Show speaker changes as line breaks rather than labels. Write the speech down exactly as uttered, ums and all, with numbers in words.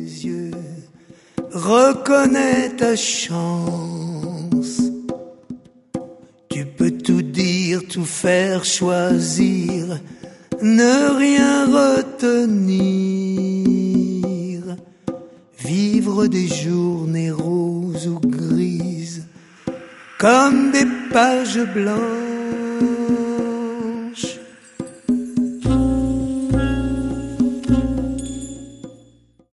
yeux, reconnais ta chance. Tu peux tout dire, tout faire, choisir, ne rien retenir. Vivre des journées roses ou grises comme des pages blanches.